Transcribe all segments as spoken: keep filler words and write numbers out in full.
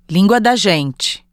Língua da gente.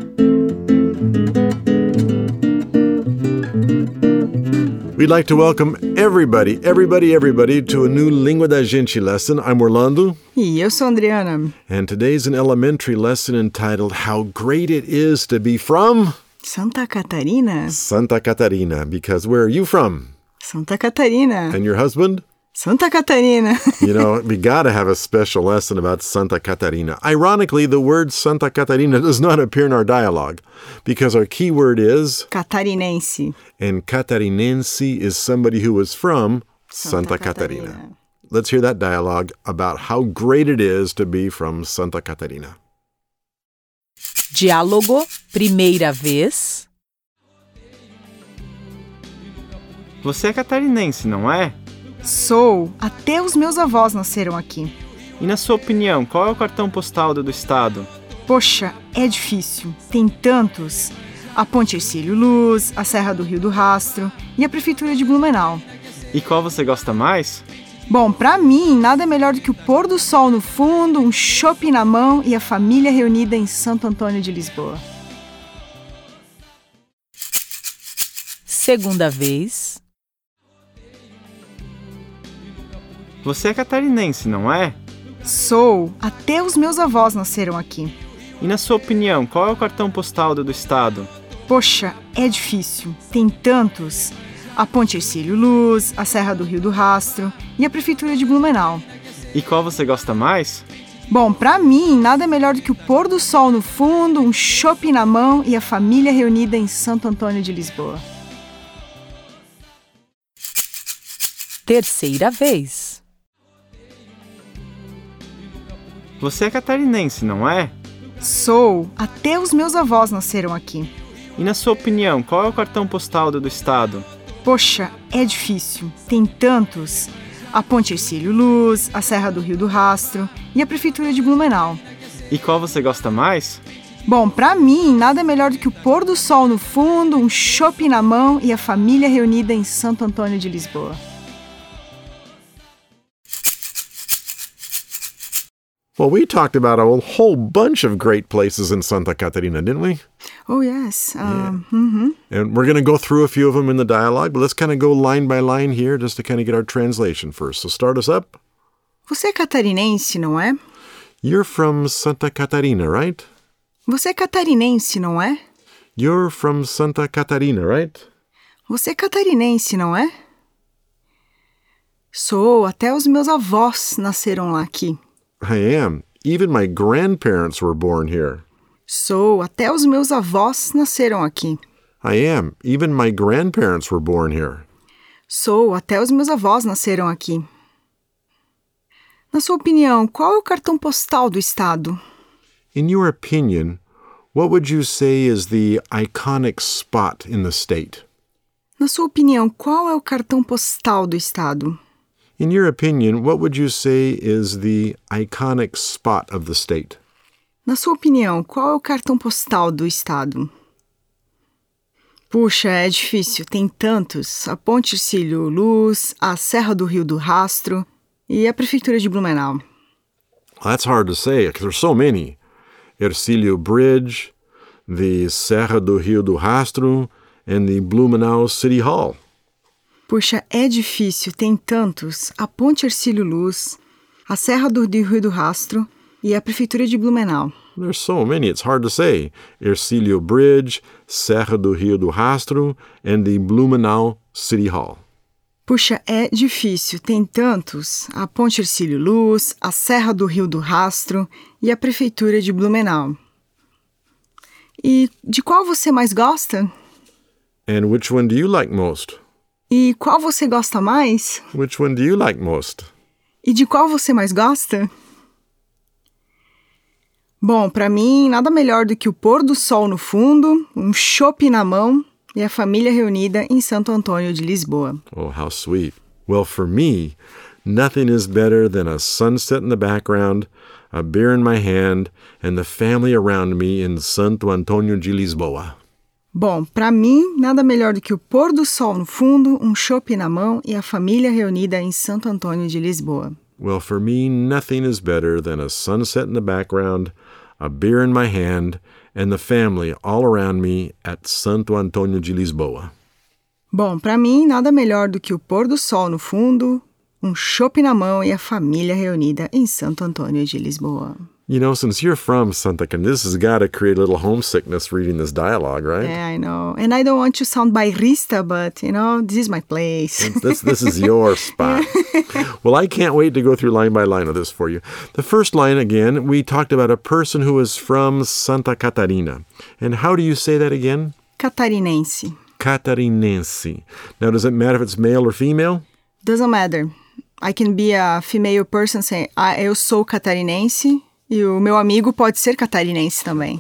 We'd like to welcome everybody, everybody, everybody to a new Língua da Gente lesson. I'm Orlando. E eu sou a Adriana. And today's an elementary lesson entitled How Great It Is to Be From Santa Catarina. Santa Catarina. Because where are you from? Santa Catarina. And your husband? Santa Catarina. You know, we got to have a special lesson about Santa Catarina. Ironically, the word Santa Catarina does not appear in our dialogue because our key word is Catarinense. And catarinense is somebody who was from Santa, Santa Catarina. Catarina. Let's hear that dialogue about how great it is to be from Santa Catarina. Diálogo, primeira vez. Você é catarinense, não é? Sou. Até os meus avós nasceram aqui. E na sua opinião, qual é o cartão postal do estado? Poxa, é difícil. Tem tantos. A Ponte Hercílio Luz, a Serra do Rio do Rastro e a Prefeitura de Blumenau. E qual você gosta mais? Bom, pra mim, nada melhor do que o pôr do sol no fundo, um chopp na mão e a família reunida em Santo Antônio de Lisboa. Segunda vez. Você é catarinense, não é? Sou. Até os meus avós nasceram aqui. E na sua opinião, qual é o cartão postal do estado? Poxa, é difícil. Tem tantos. A Ponte Hercílio Luz, a Serra do Rio do Rastro e a Prefeitura de Blumenau. E qual você gosta mais? Bom, pra mim, nada melhor do que o pôr do sol no fundo, um chopp na mão e a família reunida em Santo Antônio de Lisboa. Terceira vez. Você é catarinense, não é? Sou. Até os meus avós nasceram aqui. E na sua opinião, qual é o cartão postal do estado? Poxa, é difícil. Tem tantos. A Ponte Hercílio Luz, a Serra do Rio do Rastro e a Prefeitura de Blumenau. E qual você gosta mais? Bom, pra mim, nada melhor do que o pôr do sol no fundo, um chopp na mão e a família reunida em Santo Antônio de Lisboa. Well, we talked about a whole bunch of great places in Santa Catarina, didn't we? Oh, yes. Um, yeah. mm-hmm. And we're going to go through a few of them in the dialogue, but let's kind of go line by line here just to kind of get our translation first. So start us up. Você é catarinense, não é? You're from Santa Catarina, right? Você é catarinense, não é? You're from Santa Catarina, right? Você é catarinense, não é? Sou. Até os meus avós nasceram lá aqui. I am. Even my grandparents were born here. Sou. Até os meus avós nasceram aqui. I am. Even my grandparents were born here. Sou. Até os meus avós nasceram aqui. Na sua opinião, qual é o cartão postal do estado? In your opinion, what would you say is the iconic spot in the state? Na sua opinião, qual é o cartão postal do estado? In your opinion, what would you say is the iconic spot of the state? Na sua opinião, qual é o cartão postal do estado? Puxa, é difícil. Tem tantos. A Ponte Hercílio Luz, a Serra do Rio do Rastro e a Prefeitura de Blumenau. That's hard to say because there's so many. Hercílio Bridge, the Serra do Rio do Rastro, and the Blumenau City Hall. Puxa, é difícil. Tem tantos. A Ponte Hercílio Luz, a Serra do Rio do Rastro e a Prefeitura de Blumenau. There's so many, it's hard to say. Hercílio Bridge, Serra do Rio do Rastro, and the Blumenau City Hall. Puxa, é difícil. Tem tantos. A Ponte Hercílio Luz, a Serra do Rio do Rastro e a Prefeitura de Blumenau. E de qual você mais gosta? And which one do you like most? E qual você gosta mais? Which one do you like most? E de qual você mais gosta? Bom, pra mim, nada melhor do que o pôr do sol no fundo, um chopp na mão e a família reunida em Santo Antônio de Lisboa. Oh, how sweet. Well, for me, nothing is better than a sunset in the background, a beer in my hand, and the family around me in Santo Antônio de Lisboa. Bom, pra mim, nada melhor do que o pôr do sol no fundo, um chopp na mão e a família reunida em Santo Antônio de Lisboa. Well, for me, nothing is better than a sunset in the background, a beer in my hand, and the family all around me at Santo Antônio de Lisboa. Bom, para mim, nada melhor do que o pôr do sol no fundo, um chopp na mão e a família reunida em Santo Antônio de Lisboa. You know, since you're from Santa Catarina, this has got to create a little homesickness reading this dialogue, right? Yeah, I know. And I don't want to sound bairrista, but, you know, this is my place. This, this is your spot. Well, I can't wait to go through line by line of this for you. The first line, again, we talked about a person who is from Santa Catarina. And how do you say that again? Catarinense. Catarinense. Now, does it matter if it's male or female? Doesn't matter. I can be a female person saying, ah, eu sou catarinense, e o meu amigo pode ser catarinense também.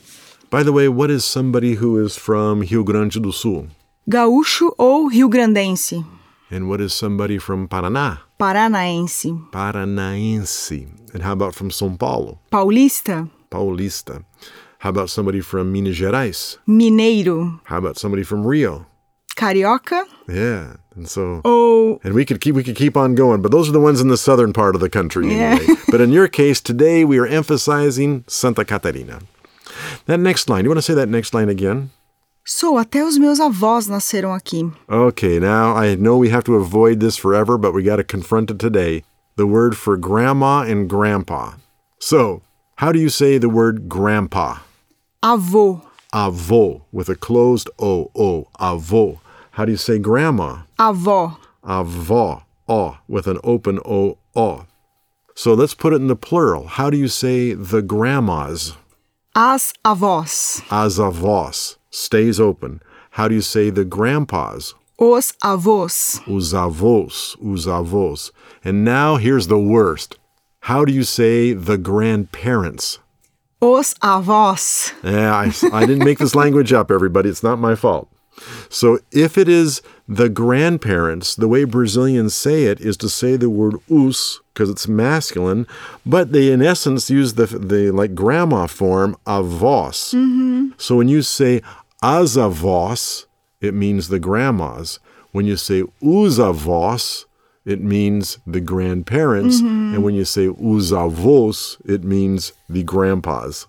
By the way, what is somebody who is from Rio Grande do Sul? Gaúcho ou rio-grandense. And what is somebody from Paraná? Paranaense. Paranaense. And how about from São Paulo? Paulista. Paulista. How about somebody from Minas Gerais? Mineiro. How about somebody from Rio? Carioca. Yeah. And so Ou... and we could keep we could keep on going, but those are the ones in the southern part of the country anyway. Yeah. But in your case today we are emphasizing Santa Catarina. That next line, you want to say that next line again? Sou, até os meus avós nasceram aqui. Okay, now I know we have to avoid this forever, but we got to confront it today. The word for grandma and grandpa. So, how do you say the word grandpa? Avô. Avô, with a closed O, O, avô. How do you say grandma? Avó. Avó, O, with an open O, O. So let's put it in the plural. How do you say the grandmas? As avós. As avós, stays open. How do you say the grandpas? Os avós. Os avós, os avós. And now here's the worst. How do you say the grandparents? Os avós. Yeah, I, I didn't make this language up, everybody. It's not my fault. So if it is the grandparents, the way Brazilians say it is to say the word os, because it's masculine, but they in essence use the, the like grandma form, avós. Mm-hmm. So when you say as avós, it means the grandmas. When you say os avós, it means the grandparents. Mm-hmm. And when you say os avós, it means the grandpas.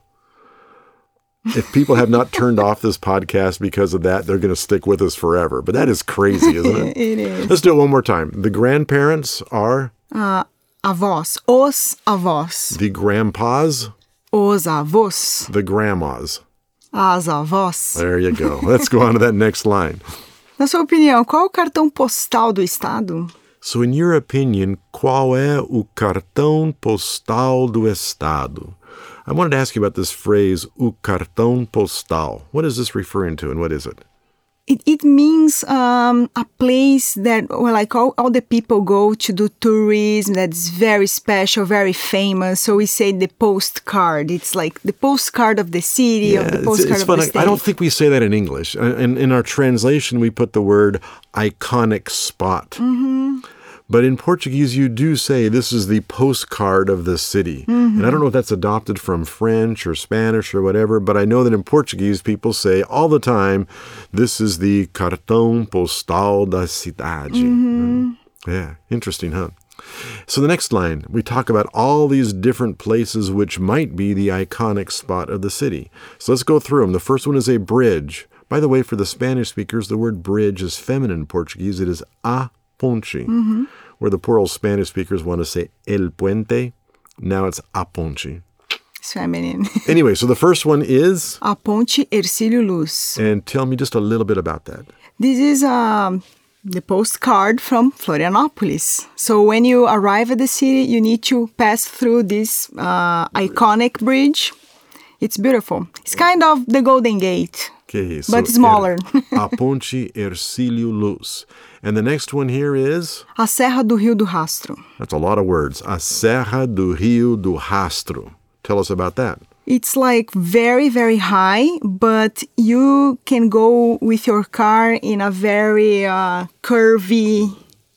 If people have not turned off this podcast because of that, they're going to stick with us forever. But that is crazy, isn't it? It is. Let's do it one more time. The grandparents are? Uh, avós. Os avós. The grandpas? Os avós. The grandmas. As avós. There you go. Let's go on to that next line. Na sua opinião, qual é o cartão postal do estado? So in your opinion, qual é o cartão postal do estado? I wanted to ask you about this phrase, o cartão postal. What is this referring to and what is it? It, it means um, a place that, well, like all, all the people go to do tourism that's very special, very famous. So we say the postcard. It's like the postcard of the city, Yeah, of the it's, postcard it's of fun. the I- state. I don't think we say that in English. Uh, In, in our translation, we put the word iconic spot. Mm-hmm. But in Portuguese, you do say this is the postcard of the city. Mm-hmm. And I don't know if that's adopted from French or Spanish or whatever, but I know that in Portuguese, people say all the time, this is the cartão postal da cidade. Mm-hmm. Yeah, interesting, huh? So the next line, we talk about all these different places which might be the iconic spot of the city. So let's go through them. The first one is a bridge. By the way, for the Spanish speakers, the word bridge is feminine in Portuguese. It is a ponte. Mm-hmm. Where the poor old Spanish speakers want to say el puente, now it's a ponte. It's feminine. Anyway, so the first one is, A Ponte Hercílio Luz. and tell me just a little bit about that. This is um, the postcard from Florianópolis. So when you arrive at the city, you need to pass through this uh, iconic bridge. It's beautiful. It's kind of the Golden Gate. Okay, But smaller. A ponte Hercílio Luz. And the next one here is, A Serra do Rio do Rastro. that's a lot of words, a Serra do Rio do Rastro. Tell us about that. It's like very, very high, but you can go with your car in a very uh, curvy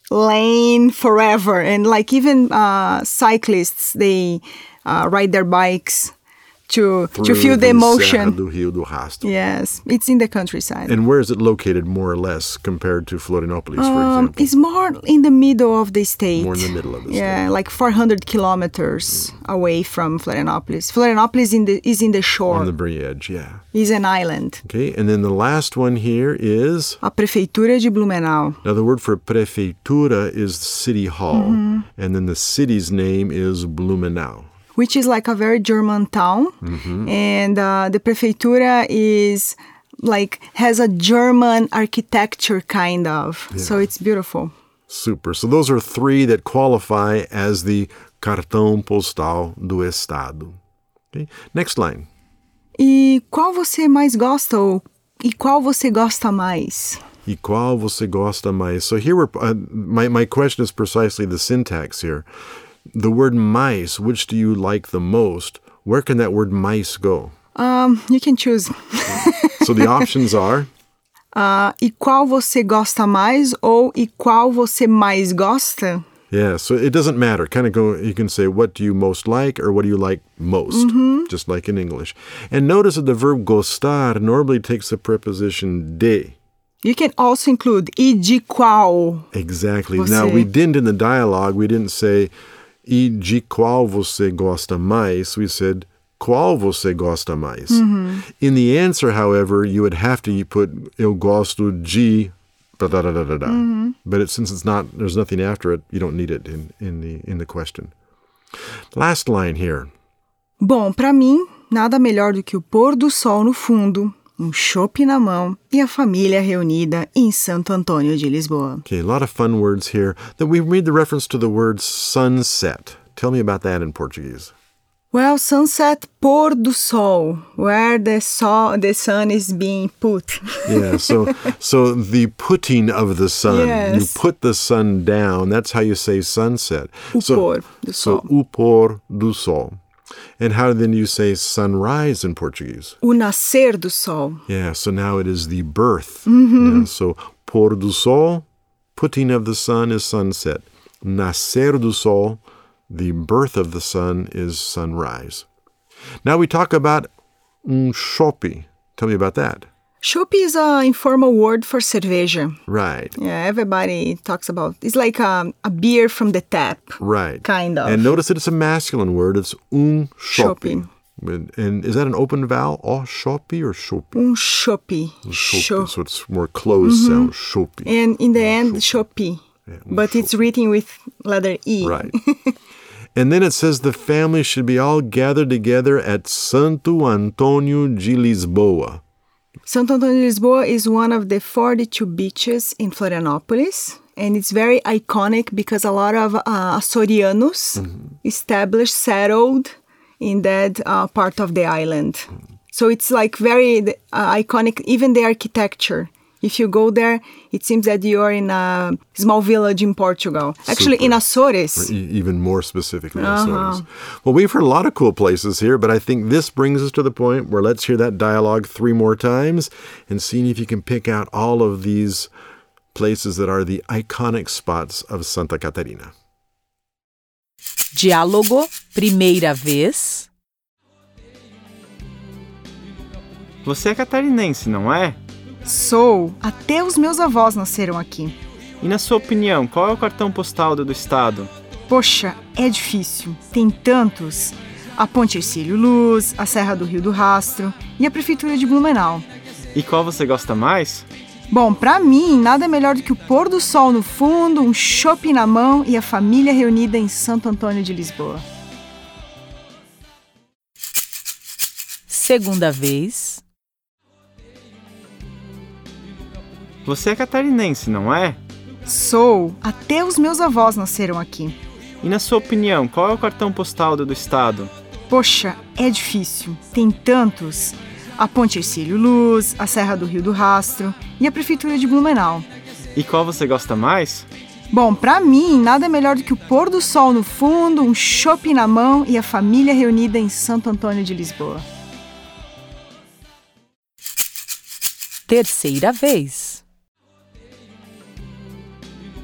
lane forever. And like even uh, cyclists, they uh, ride their bikes to through to feel the Serra emotion. do Rio do Rastro. Yes, it's in the countryside. And where is it located more or less compared to Florianópolis, for Um, example? it's more in the middle of the state. More in the middle of the yeah, state. like four hundred kilometers away from Florianópolis. Florianópolis in the, is in the shore. On the bridge, yeah. Is an island. Okay, and then the last one here is, A Prefeitura de Blumenau. now the word for prefeitura is city hall, Mm-hmm. and then the city's name is Blumenau. Which is like a very German town. Mm-hmm. And uh, the Prefeitura is like, has a German architecture kind of. So it's beautiful. Super. So those are three that qualify as the cartão postal do estado. Okay, next line. E qual você mais gosta ou e qual você gosta mais? E qual você gosta mais? So here we're, uh, my, my question is precisely the syntax here. The word mais, which do you like the most? Where can that word mais go? Um, you can choose. So the options are, Uh, e qual você gosta mais ou e qual você mais gosta? yeah, so it doesn't matter. Kind of go, you can say, what do you most like or what do you like most? Just like in English. And notice that the verb gostar normally takes the preposition de. You can also include e de qual. Exactly. Você. Now, we didn't in the dialogue, we didn't say, e de qual você gosta mais. We said, qual você gosta mais. In the answer, however, you would have to put, eu gosto de, da da da da da da. But it, since it's not, there's nothing after it, you don't need it in, in, the, in the question. Last line here. Bom, pra mim, nada melhor do que o pôr do sol no fundo, um chopp na mão e a família reunida em Santo Antônio de Lisboa. Okay, a lot of fun words here. Then we read the reference to the word sunset. Tell me about that in Portuguese. Well, sunset, pôr do sol, where the, sol, the sun is being put. Yeah, so so the putting of the sun. Yes. You put the sun down. That's how you say sunset. O so, pôr do So, sol. o pôr do sol. And how then you say sunrise in Portuguese? O nascer do sol. Yeah, so now it is the birth. Yeah, so, pôr do sol, putting of the sun is sunset. Nascer do sol, the birth of the sun is sunrise. Now we talk about um chopp. Tell me about that. Chopp is an informal word for cerveja. Right, Yeah, everybody talks about. It's like a, a beer from the tap. right. Kind of. And notice that it's a masculine word. It's um chopp. Chopp. And, and is that an open vowel? Oh, chopp or chopp? Um chopp. Chopp. Cho- So it's more closed sound. Chopp. And in the end, chopp. um But it's written with letter E. Right. And then it says the family should be all gathered together at Santo Antônio de Lisboa. Santo Antônio de Lisboa is one of the forty-two beaches in Florianópolis. And it's very iconic because a lot of uh, Açorianos established, settled in that uh, part of the island. So it's like very uh, iconic, even the architecture. If you go there, it seems that you are in a small village in Portugal. Actually, in Super. Azores. E- even more specifically, Açores. Well, we've heard a lot of cool places here, but I think this brings us to the point where let's hear that dialogue three more times and see if you can pick out all of these places that are the iconic spots of Santa Catarina. Diálogo, primeira vez. Você é catarinense, não é? Sou. Até os meus avós nasceram aqui. E na sua opinião, qual é o cartão postal do estado? Poxa, é difícil. Tem tantos. A Ponte Hercílio Luz, a Serra do Rio do Rastro e a Prefeitura de Blumenau. E qual você gosta mais? Bom, pra mim, nada melhor do que o pôr do sol no fundo, um chopp na mão e a família reunida em Santo Antônio de Lisboa. Segunda vez. Você é catarinense, não é? Sou. Até os meus avós nasceram aqui. E na sua opinião, qual é o cartão postal do estado? Poxa, é difícil. Tem tantos. A Ponte Hercílio Luz, a Serra do Rio do Rastro e a Prefeitura de Blumenau. E qual você gosta mais? Bom, pra mim, nada melhor do que o pôr do sol no fundo, um chopp na mão e a família reunida em Santo Antônio de Lisboa. Terceira vez.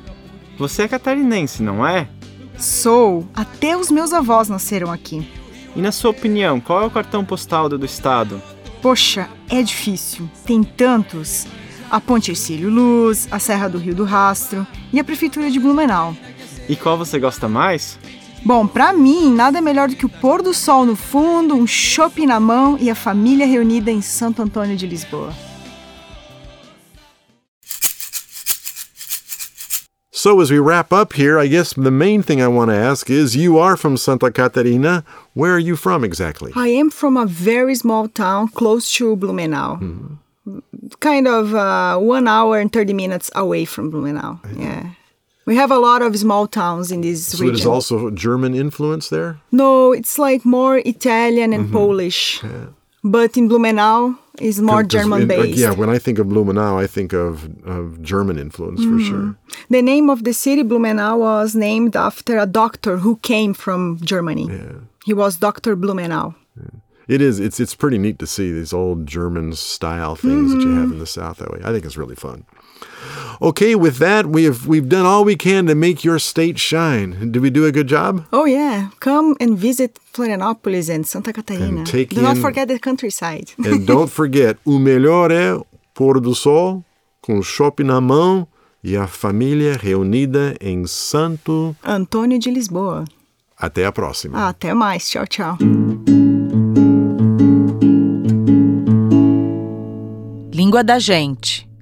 Você é catarinense, não é? Sou. Até os meus avós nasceram aqui. E na sua opinião, qual é o cartão postal do estado? Poxa, é difícil. Tem tantos. A Ponte Hercílio Luz, a Serra do Rio do Rastro e a Prefeitura de Blumenau. E qual você gosta mais? Bom, pra mim, nada melhor do que o pôr do sol no fundo, um chopp na mão e a família reunida em Santo Antônio de Lisboa. So as we wrap up here, I guess the main thing I want to ask is, you are from Santa Catarina. Where are you from exactly? I am from a very small town close to Blumenau. Mm-hmm. Kind of uh, one hour and thirty minutes away from Blumenau. Yeah. We have a lot of small towns in this so region. So there's also German influence there? No, it's like more Italian and mm-hmm. Polish. Yeah. But in Blumenau, it's more German-based. Yeah, when I think of Blumenau, I think of, of German influence mm-hmm. for sure. The name of the city, Blumenau, was named after a doctor who came from Germany. Yeah. He was Doctor Blumenau. Yeah. It is. It's it's pretty neat to see these old German-style things mm-hmm. that you have in the South that way. I think it's really fun. Okay, with that, we have we've done all we can to make your state shine. Did we do a good job? Oh yeah, come and visit Florianópolis and Santa Catarina. And take do in, not forget the countryside. And don't forget, o melhor é pôr do sol com o chopp na mão e a família reunida em Santo Antônio de Lisboa. Até a próxima. Até mais. Tchau, tchau. Língua da gente.